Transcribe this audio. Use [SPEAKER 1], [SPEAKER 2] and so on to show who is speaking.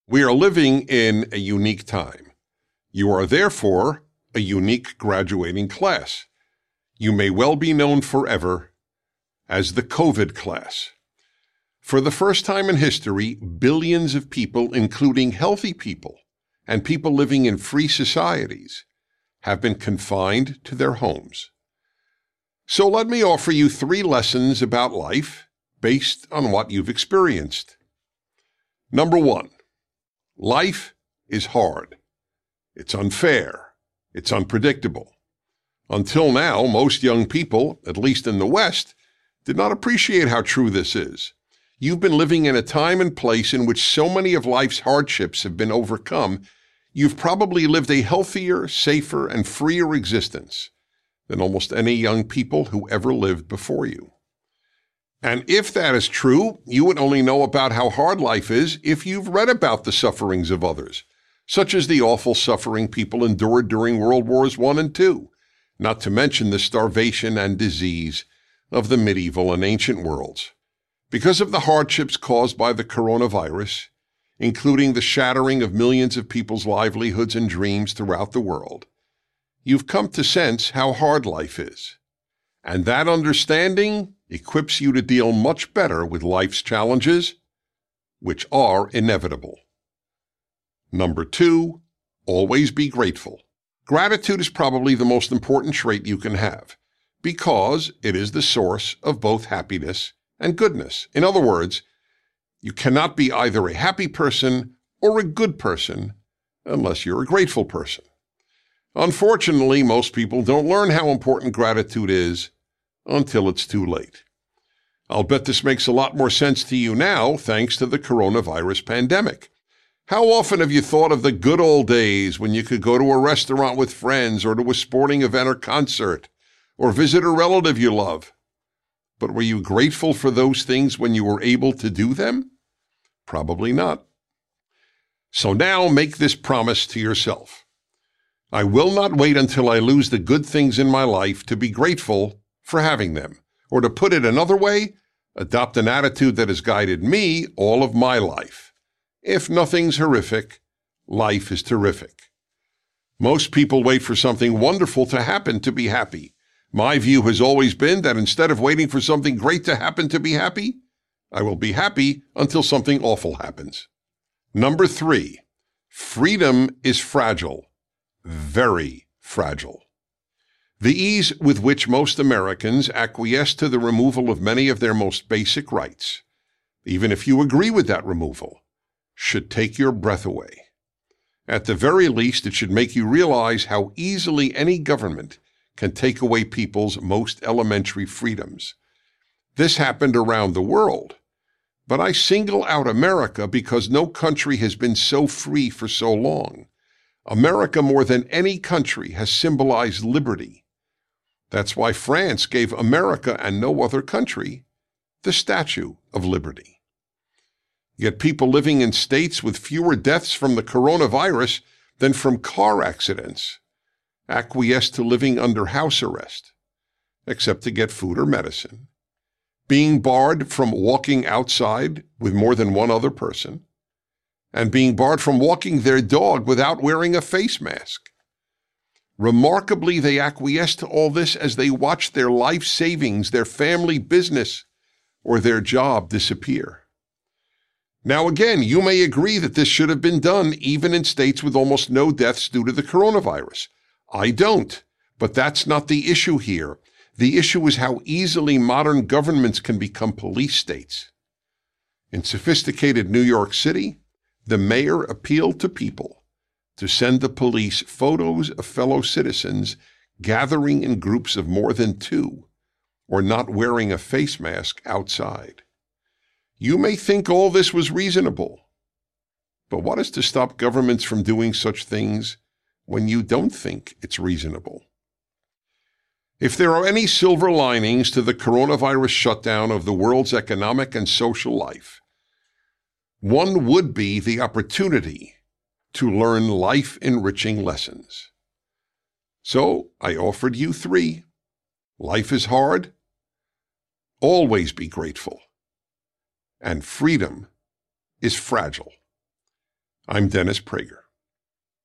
[SPEAKER 1] We are living in a unique time. You are therefore a unique graduating class. You may well be known forever as the COVID class. For the first time in history, billions of people, including healthy people and people living in free societies, have been confined to their homes. So let me offer you 3 lessons about life based on what you've experienced. Number 1, life is hard. It's unfair. It's unpredictable. Until now, most young people, at least in the West, did not appreciate how true this is. You've been living in a time and place in which so many of life's hardships have been overcome. You've probably lived a healthier, safer, and freer existence than almost any young people who ever lived before you. And if that is true, you would only know about how hard life is if you've read about the sufferings of others, such as the awful suffering people endured during World Wars I and II, not to mention the starvation and disease of the medieval and ancient worlds. Because of the hardships caused by the coronavirus, including the shattering of millions of people's livelihoods and dreams throughout the world, you've come to sense how hard life is. And that understanding equips you to deal much better with life's challenges, which are inevitable. Number 2, always be grateful. Gratitude is probably the most important trait you can have, because it is the source of both happiness and goodness. In other words, you cannot be either a happy person or a good person unless you're a grateful person. Unfortunately, most people don't learn how important gratitude is until it's too late. I'll bet this makes a lot more sense to you now thanks to the coronavirus pandemic. How often have you thought of the good old days when you could go to a restaurant with friends or to a sporting event or concert or visit a relative you love? But were you grateful for those things when you were able to do them? Probably not. So now make this promise to yourself. I will not wait until I lose the good things in my life to be grateful for having them. Or to put it another way, adopt an attitude that has guided me all of my life. If nothing's horrific, life is terrific. Most people wait for something wonderful to happen to be happy. My view has always been that instead of waiting for something great to happen to be happy, I will be happy until something awful happens. Number 3, freedom is fragile, very fragile. The ease with which most Americans acquiesce to the removal of many of their most basic rights, even if you agree with that removal, should take your breath away. At the very least, it should make you realize how easily any government can take away people's most elementary freedoms. This happened around the world, but I single out America because no country has been so free for so long. America, more than any country, has symbolized liberty. That's why France gave America and no other country the Statue of Liberty. Yet people living in states with fewer deaths from the coronavirus than from car accidents acquiesce to living under house arrest, except to get food or medicine, being barred from walking outside with more than one other person, and being barred from walking their dog without wearing a face mask. Remarkably, they acquiesce to all this as they watch their life savings, their family business, or their job disappear. Now again, you may agree that this should have been done even in states with almost no deaths due to the coronavirus. I don't, but that's not the issue here. The issue is how easily modern governments can become police states. In sophisticated New York City, the mayor appealed to people to send the police photos of fellow citizens gathering in groups of more than 2 or not wearing a face mask outside. You may think all this was reasonable, but what is to stop governments from doing such things when you don't think it's reasonable? If there are any silver linings to the coronavirus shutdown of the world's economic and social life, one would be the opportunity to learn life-enriching lessons. So I offered you 3. Life is hard. Always be grateful. And freedom is fragile. I'm Dennis Prager.